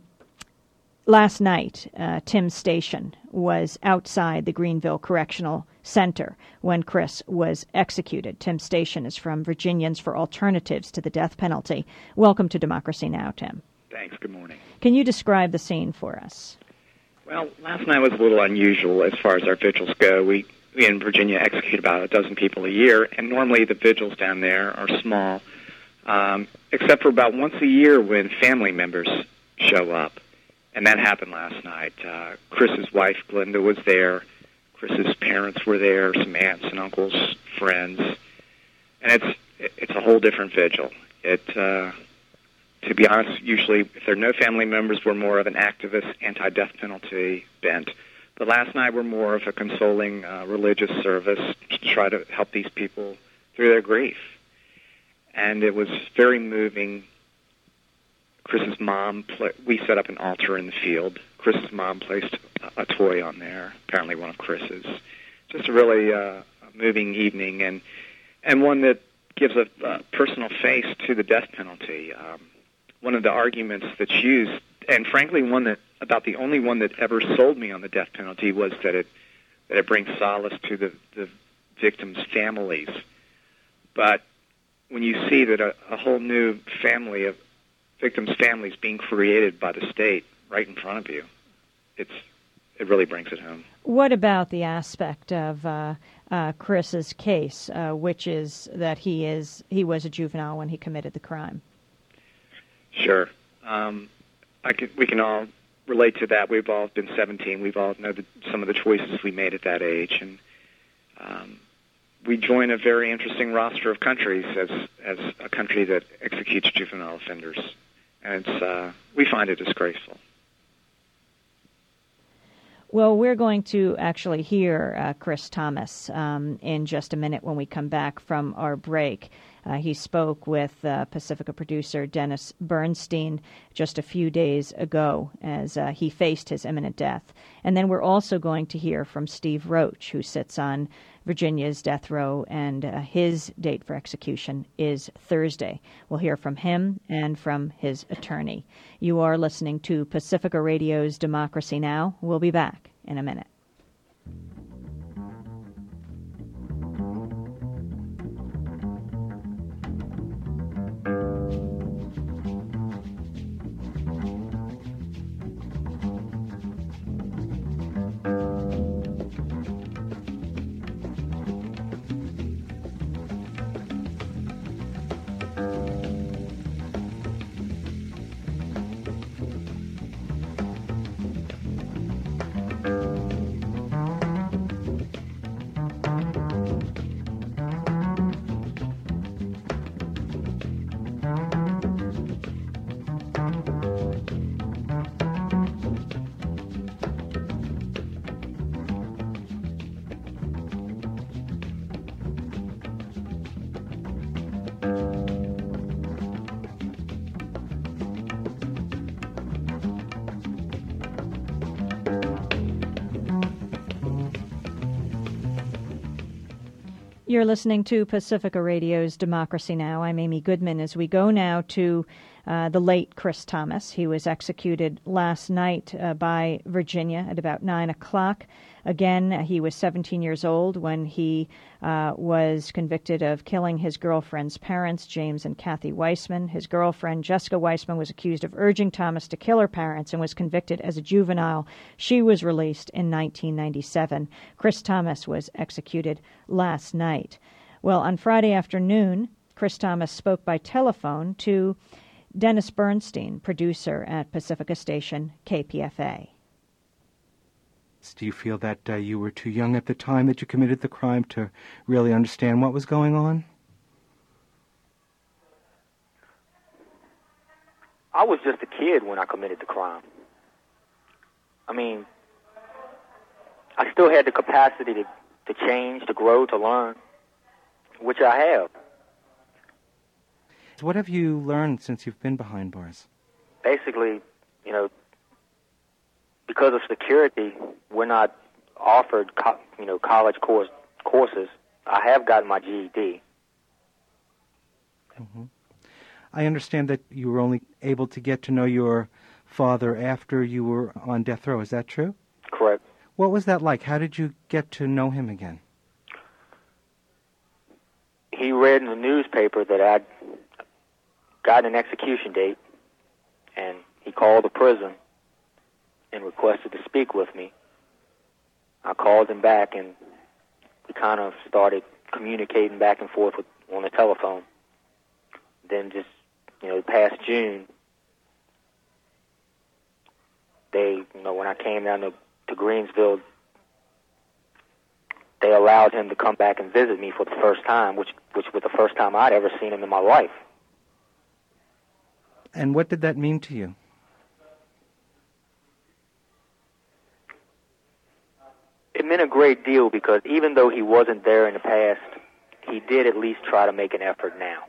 last night, uh, Tim Station was outside the Greenville Correctional Center when Chris was executed. Tim Station is from Virginians for Alternatives to the Death Penalty. Welcome to Democracy Now!, Tim. Thanks. Good morning. Can you describe the scene for us? Well, last night was a little unusual as far as our vigils go. We we in Virginia execute about a dozen people a year, and normally the vigils down there are small, um, except for about once a year when family members show up. And that happened last night. Uh, Chris's wife, Glenda, was there. Chris's parents were there, some aunts and uncles, friends. And it's it's a whole different vigil. It, uh, to be honest, usually if there are no family members, we're more of an activist, anti-death penalty bent. But last night we're more of a consoling uh, religious service to try to help these people through their grief. And it was very moving. Chris's mom, pla- we set up an altar in the field. Chris's mom placed a, a toy on there, apparently one of Chris's. Just a really uh, moving evening, and and one that gives a uh, personal face to the death penalty. Um, one of the arguments that's used, and frankly one that about the only one that ever sold me on the death penalty, was that it that it brings solace to the, the victims' families. But when you see that a, a whole new family of victims' families being created by the state right in front of you, it's it really brings it home. What about the aspect of uh, uh, Chris's case, uh, which is that he is he was a juvenile when he committed the crime? Sure, um, I could, we can all relate to that. We've all been seventeen. We've all know the, some of the choices we made at that age, and um, we join a very interesting roster of countries as as a country that executes juvenile offenders, and it's, uh, we find it disgraceful. Well, we're going to actually hear uh, Chris Thomas um, in just a minute when we come back from our break. Uh, he spoke with uh, Pacifica producer Dennis Bernstein just a few days ago as uh, he faced his imminent death. And then we're also going to hear from Steve Roach, who sits on Virginia's death row, and uh, his date for execution is Thursday. We'll hear from him and from his attorney. You are listening to Pacifica Radio's Democracy Now! We'll be back in a minute. You're listening to Pacifica Radio's Democracy Now! I'm Amy Goodman. As we go now to uh, the late Chris Thomas. He was executed last night uh, by Virginia at about nine o'clock. Again, he was seventeen years old when he uh, was convicted of killing his girlfriend's parents, James and Kathy Weissman. His girlfriend, Jessica Weissman, was accused of urging Thomas to kill her parents and was convicted as a juvenile. She was released in nineteen ninety-seven. Chris Thomas was executed last night. Well, on Friday afternoon, Chris Thomas spoke by telephone to Dennis Bernstein, producer at Pacifica Station K P F A. Do you feel that uh, you were too young at the time that you committed the crime to really understand what was going on? I was just a kid when I committed the crime. I mean, I still had the capacity to, to change, to grow, to learn, which I have. What have you learned since you've been behind bars? Basically, you know, because of security, we're not offered, co- you know, college course courses. I have gotten my G E D. Mm-hmm. I understand that you were only able to get to know your father after you were on death row. Is that true? Correct. What was that like? How did you get to know him again? He read in the newspaper that I'd gotten an execution date, and he called the prison and requested to speak with me. I called him back, and we kind of started communicating back and forth with, on the telephone. Then just, you know, past June, they, you know, when I came down to, to Greensville, they allowed him to come back and visit me for the first time, which which was the first time I'd ever seen him in my life. And what did that mean to you? It meant a great deal because even though he wasn't there in the past, he did at least try to make an effort now.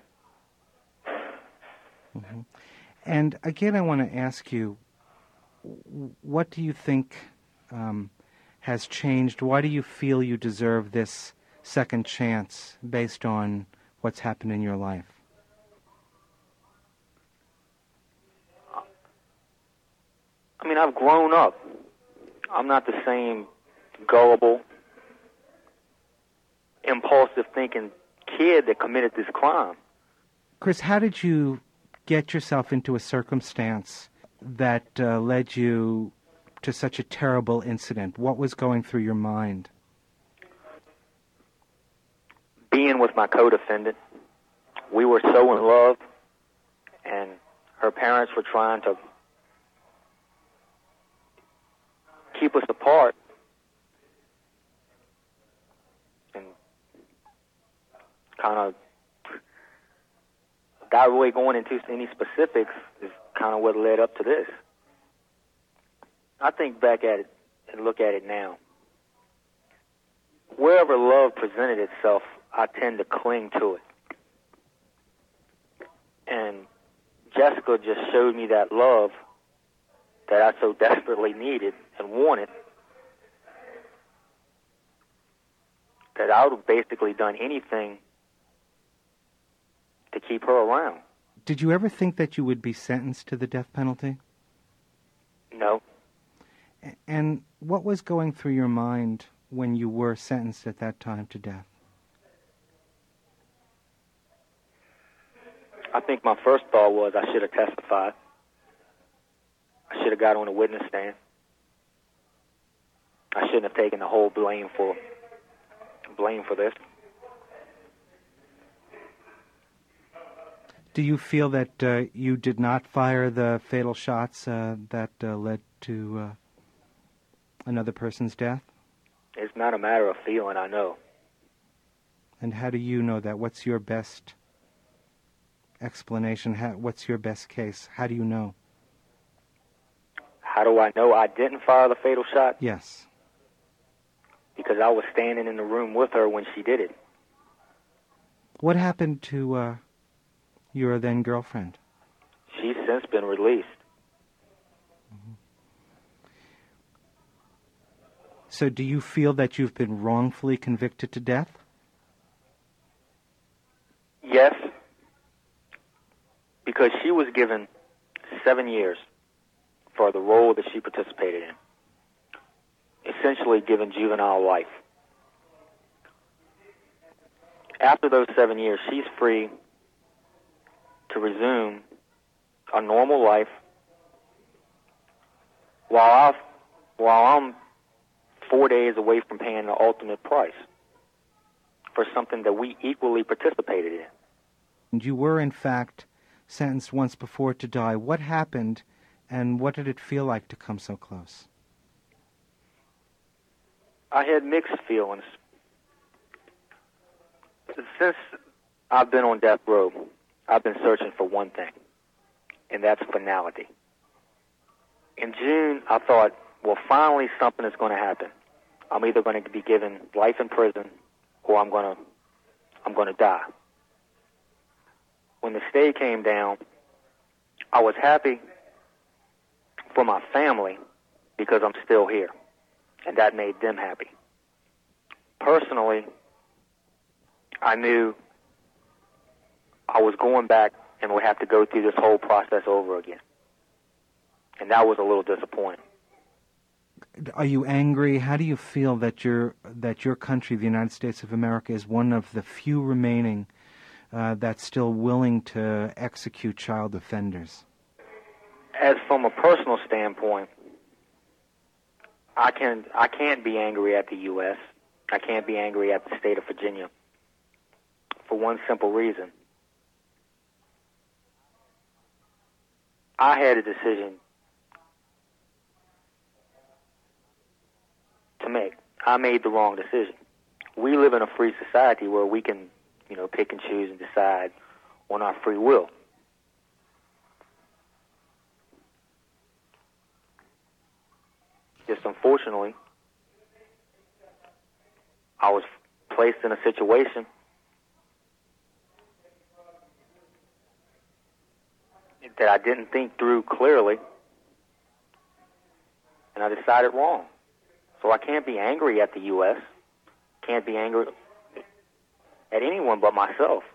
Mm-hmm. And again, I want to ask you, what do you think um, has changed? Why do you feel you deserve this second chance based on what's happened in your life? I mean, I've grown up. I'm not the same gullible, impulsive thinking kid that committed this crime. Chris, how did you get yourself into a circumstance that uh, led you to such a terrible incident? What was going through your mind? Being with my co-defendant, we were so in love, and her parents were trying to keep us apart. And kind of, without really going into any specifics, is kind of what led up to this. I think back at it and look at it now. Wherever love presented itself, I tend to cling to it. And Jessica just showed me that love that I so desperately needed and wanted, that I would have basically done anything to keep her around. Did you ever think that you would be sentenced to the death penalty? No. And what was going through your mind when you were sentenced at that time to death? I think my first thought was I should have testified. I should have got on a witness stand. I shouldn't have taken the whole blame for blame for this. Do you feel that uh, you did not fire the fatal shots uh, that uh, led to uh, another person's death? It's not a matter of feeling, I know. And how do you know that? What's your best explanation? How, what's your best case? How do you know? How do I know I didn't fire the fatal shot? Yes. Because I was standing in the room with her when she did it. What happened to uh, your then girlfriend? She's since been released. Mm-hmm. So do you feel that you've been wrongfully convicted to death? Yes. Because she was given seven years for the role that she participated in. Essentially given juvenile life. After those seven years, she's free to resume a normal life while, I've, while I'm four days away from paying the ultimate price for something that we equally participated in. And you were, in fact, sentenced once before to die. What happened, and what did it feel like to come so close? I had mixed feelings. Since I've been on death row, I've been searching for one thing, and that's finality. In June, I thought, well, finally something is going to happen. I'm either going to be given life in prison, or I'm going to, I'm going to die. When the stay came down, I was happy for my family because I'm still here, and that made them happy. Personally, I knew I was going back and would have to go through this whole process over again, and that was a little disappointing. Are you angry? How do you feel that your that your country, the United States of America, is one of the few remaining uh, that's still willing to execute child offenders? As from a personal standpoint, I can I can't be angry at the U S I can't be angry at the state of Virginia for one simple reason. I had a decision to make. I made the wrong decision. We live in a free society where we can, you know, pick and choose and decide on our free will. Just unfortunately, I was placed in a situation that I didn't think through clearly, and I decided wrong. So I can't be angry at the U S, can't be angry at anyone but myself.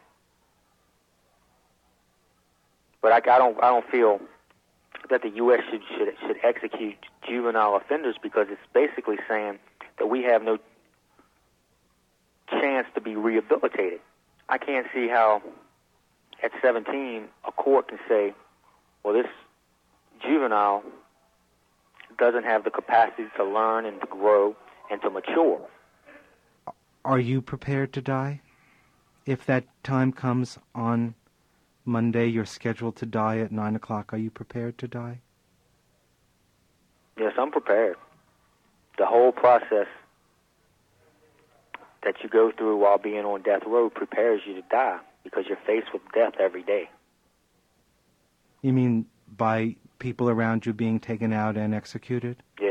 But I, I don't, I don't feel that the U S should, should should execute juvenile offenders, because it's basically saying that we have no chance to be rehabilitated. I can't see how at seventeen a court can say, well, this juvenile doesn't have the capacity to learn and to grow and to mature. Are you prepared to die? If that time comes on Monday, you're scheduled to die at nine o'clock. Are you prepared to die? Yes, I'm prepared. The whole process that you go through while being on death row prepares you to die, because you're faced with death every day. You mean by people around you being taken out and executed? Yeah.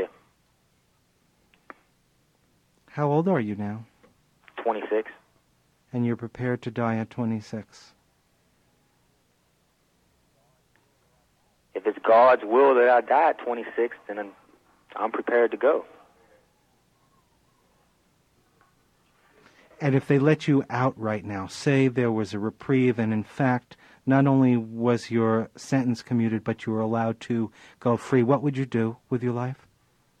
How old are you now? twenty-six. And you're prepared to die at twenty-six? If it's God's will that I die at twenty-six, then I'm, I'm prepared to go. And if they let you out right now, say there was a reprieve, and in fact, not only was your sentence commuted, but you were allowed to go free, what would you do with your life?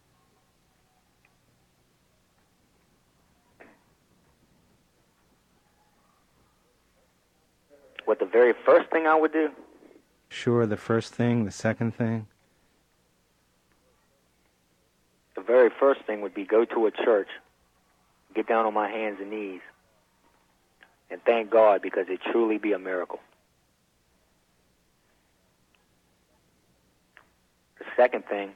What the very first thing I would do? Sure, the first thing, the second thing. The very first thing would be go to a church, get down on my hands and knees, and thank God, because it truly be a miracle. The second thing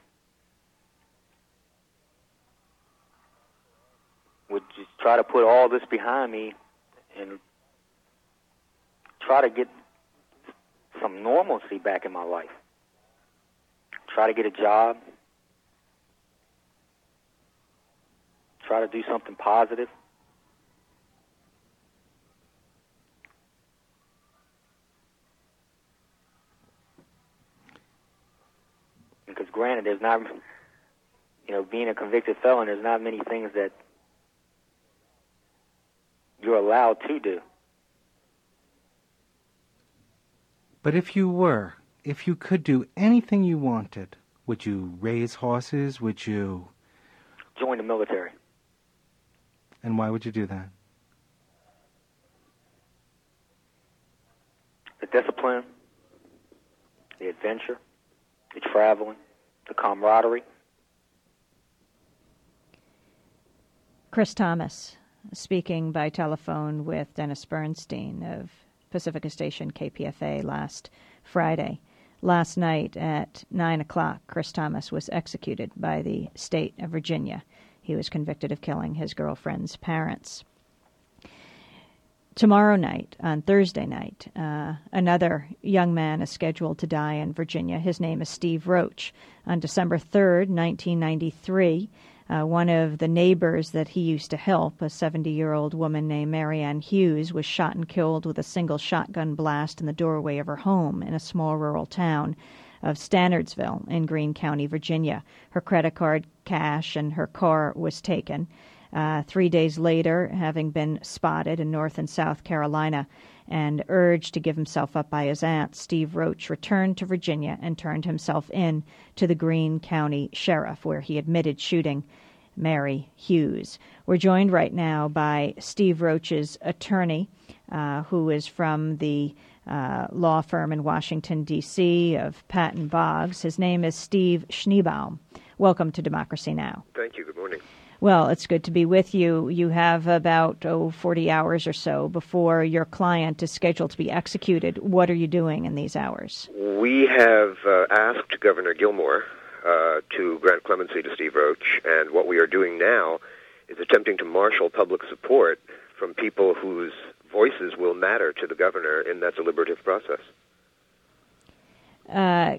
would just try to put all this behind me and try to get some normalcy back in my life. Try to get a job. Try to do something positive. Because granted, there's not, you know, being a convicted felon, there's not many things that you're allowed to do. But if you were, if you could do anything you wanted, would you raise horses? Would you join the military? And why would you do that? The discipline, the adventure, the traveling, the camaraderie. Chris Thomas speaking by telephone with Dennis Bernstein of Pacifica Station K P F A last Friday. Last night at nine o'clock, Chris Thomas was executed by the state of Virginia. He was convicted of killing his girlfriend's parents. Tomorrow night, on Thursday night, uh, another young man is scheduled to die in Virginia. His name is Steve Roach. On December third, nineteen ninety-three, uh, one of the neighbors that he used to help, a seventy-year-old woman named Marianne Hughes, was shot and killed with a single shotgun blast in the doorway of her home in a small rural town of Stanardsville in Greene County, Virginia. Her credit card, cash, and her car was taken. Uh, three days later, having been spotted in North and South Carolina and urged to give himself up by his aunt, Steve Roach returned to Virginia and turned himself in to the Greene County Sheriff, where he admitted shooting Mary Hughes. We're joined right now by Steve Roach's attorney, uh, who is from the uh, law firm in Washington, D C of Patton Boggs. His name is Steve Schneebaum. Welcome to Democracy Now! Thank you. Good morning. Well, it's good to be with you. You have about, oh, forty hours or so before your client is scheduled to be executed. What are you doing in these hours? We have uh, asked Governor Gilmore uh, to grant clemency to Steve Roach, and what we are doing now is attempting to marshal public support from people whose voices will matter to the governor in that deliberative process. Uh,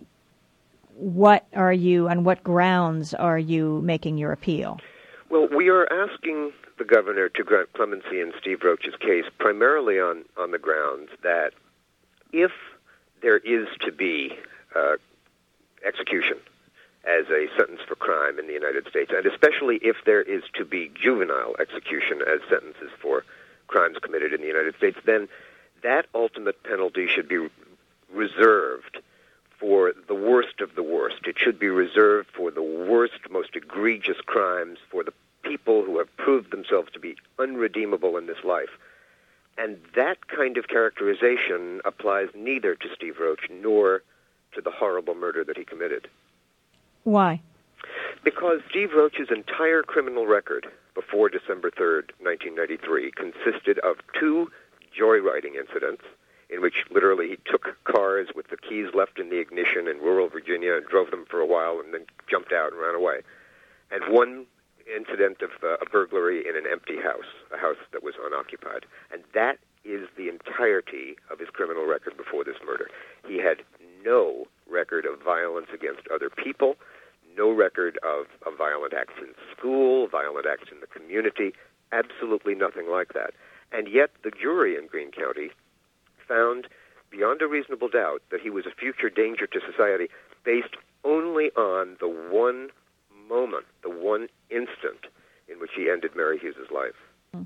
what are you, on what grounds are you making your appeal? Well, we are asking the governor to grant clemency in Steve Roach's case primarily on, on the grounds that if there is to be uh, execution as a sentence for crime in the United States, and especially if there is to be juvenile execution as sentences for crimes committed in the United States, then that ultimate penalty should be reserved for the worst of the worst. It should be reserved for the worst, most egregious crimes, for the people who have proved themselves to be unredeemable in this life. And that kind of characterization applies neither to Steve Roach nor to the horrible murder that he committed. Why? Because Steve Roach's entire criminal record before December third, nineteen ninety-three, consisted of two joyriding incidents in which literally he took cars with the keys left in the ignition in rural Virginia and drove them for a while and then jumped out and ran away. And one incident of uh, a burglary in an empty house, a house that was unoccupied. And that is the entirety of his criminal record before this murder. He had no record of violence against other people, no record of, of violent acts in school, violent acts in the community, absolutely nothing like that. And yet the jury in Greene County found beyond a reasonable doubt that he was a future danger to society based only on the one moment, the one instant in which he ended Mary Hughes's life.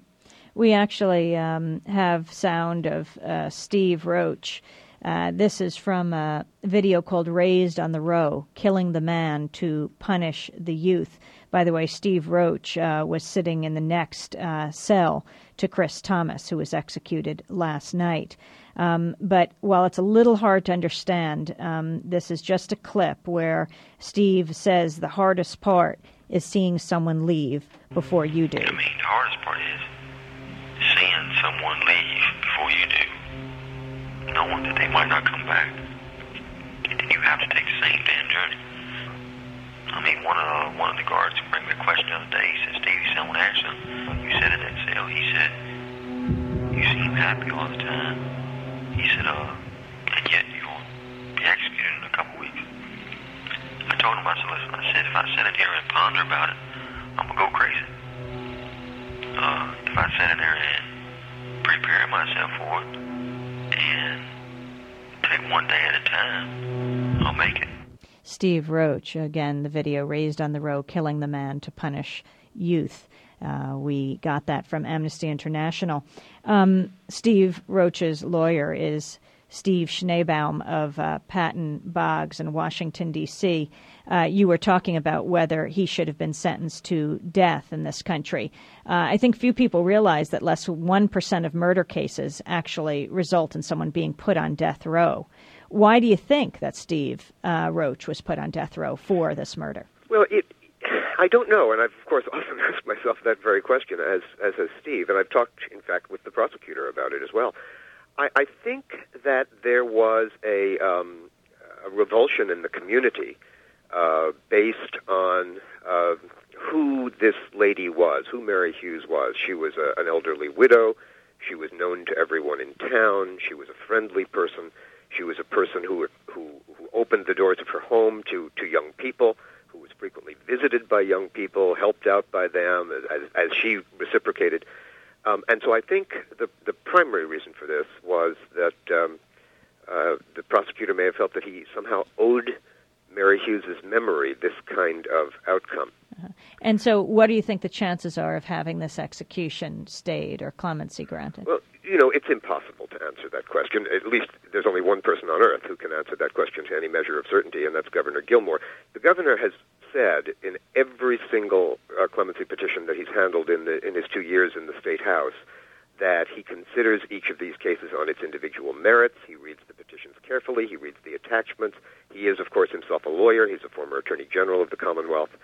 We actually um, have sound of uh, Steve Roach. Uh, this is from a video called Raised on the Row, Killing the Man to Punish the Youth. By the way, Steve Roach uh, was sitting in the next uh, cell to Chris Thomas, who was executed last night. Um, but while it's a little hard to understand, um, this is just a clip where Steve says the hardest part is seeing someone leave before you do. I mean, the hardest part is seeing someone leave before you do, knowing that they might not come back, and then you have to take the same damn journey. I mean, one of the, one of the guards bring me a question the other day. He said, Steve, he said, I want to ask you, you said in that cell, he said, you seem happy all the time. He said, uh, and yet you'll be executed in a couple weeks. I told him, I said, listen, I said, if I sit in here and ponder about it, I'm going to go crazy. Uh, if I sit in there and prepare myself for it and take one day at a time, I'll make it. Steve Roach, again, the video Raised on the Row, Killing the Man to Punish Youth. Uh, we got that from Amnesty International. Um, Steve Roach's lawyer is Steve Schneebaum of uh, Patton Boggs in Washington, D C Uh, you were talking about whether he should have been sentenced to death in this country. Uh, I think few people realize that less than one percent of murder cases actually result in someone being put on death row. Why do you think that Steve uh, Roach was put on death row for this murder? Well, it, I don't know, and I've, of course, often asked myself that very question, as, as has Steve, and I've talked, in fact, with the prosecutor about it as well. I, I think that there was a, um, a revulsion in the community uh, based on uh, who this lady was, who Mary Hughes was. She was a, an elderly widow. She was known to everyone in town. She was a friendly person. She was a person who, who, who opened the doors of her home to, to young people, who was frequently visited by young people, helped out by them, as, as she reciprocated. Um, and so I think the, the primary reason for this was that um, uh, the prosecutor may have felt that he somehow owed Mary Hughes's memory this kind of outcome. Uh-huh. And so what do you think the chances are of having this execution stayed or clemency granted? Well, you know, it's impossible to answer that question. At least there's only one person on earth who can answer that question to any measure of certainty, and that's Governor Gilmore. The governor has said in every single uh, clemency petition that he's handled in, the, in his two years in the State House that he considers each of these cases on its individual merits. He reads the petitions carefully. He reads the attachments. He is, of course, himself a lawyer. He's a former Attorney General of the Commonwealth.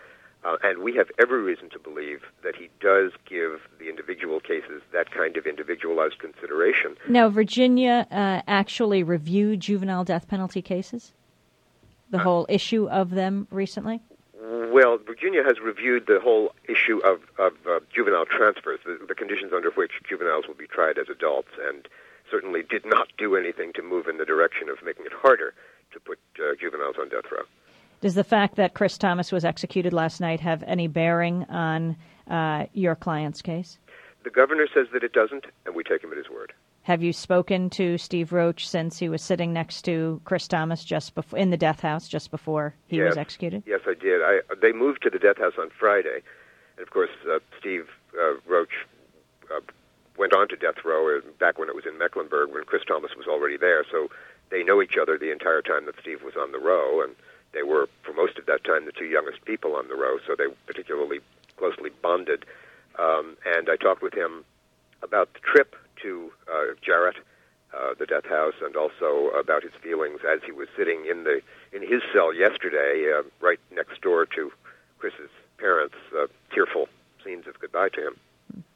Uh, and we have every reason to believe that he does give the individual cases that kind of individualized consideration. Now, Virginia uh, actually reviewed juvenile death penalty cases? The uh, whole issue of them recently? Well, Virginia has reviewed the whole issue of, of uh, juvenile transfers, the, the conditions under which juveniles will be tried as adults, and certainly did not do anything to move in the direction of making it harder to put uh, juveniles on death row. Does the fact that Chris Thomas was executed last night have any bearing on uh, your client's case? The governor says that it doesn't, and we take him at his word. Have you spoken to Steve Roach since he was sitting next to Chris Thomas just before, in the death house just before he yes. was executed? Yes, I did. I, they moved to the death house on Friday, and of course, uh, Steve uh, Roach uh, went on to death row back when it was in Mecklenburg, when Chris Thomas was already there. So they know each other the entire time that Steve was on the row, and they were, for most of that time, the two youngest people on the row, so they particularly closely bonded. Um, and I talked with him about the trip to uh, Jarrett, uh, the death house, and also about his feelings as he was sitting in the in his cell yesterday, uh, right next door to Chris's parents, uh, tearful scenes of goodbye to him.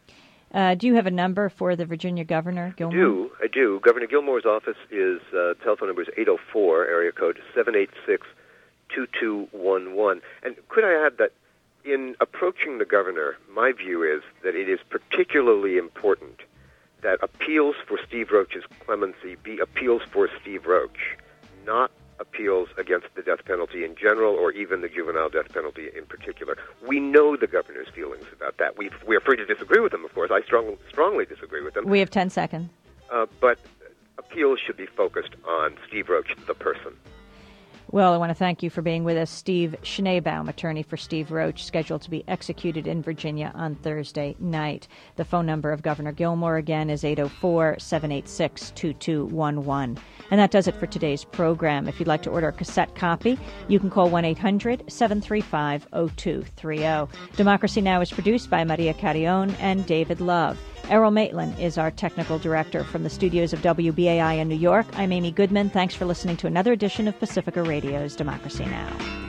Uh, do you have a number for the Virginia Governor, Gilmore? I do. I do. Governor Gilmore's office is, uh, telephone number is eight oh four, area code seven eight six, two two one one. And could I add that in approaching the governor, my view is that it is particularly important that appeals for Steve Roach's clemency be appeals for Steve Roach, not appeals against the death penalty in general or even the juvenile death penalty in particular. We know the governor's feelings about that. We we are free to disagree with them, of course. I strong, strongly disagree with them. We have ten seconds. Uh, but appeals should be focused on Steve Roach, the person. Well, I want to thank you for being with us. Steve Schneebaum, attorney for Steve Roach, scheduled to be executed in Virginia on Thursday night. The phone number of Governor Gilmore, again, is eight oh four, seven eight six, two two one one. And that does it for today's program. If you'd like to order a cassette copy, you can call one eight hundred, seven three five, oh two three oh. Democracy Now! Is produced by Maria Carrion and David Love. Errol Maitland is our technical director. From the studios of W B A I in New York, I'm Amy Goodman. Thanks for listening to another edition of Pacifica Radio's Democracy Now!